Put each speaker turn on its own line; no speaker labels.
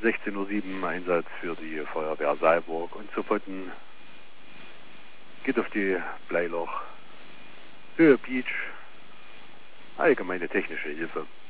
16:07 Uhr Einsatz für die Feuerwehr Saalburg und Zuppotten. Geht auf die Bleiloch, Höhe Beach, allgemeine technische Hilfe.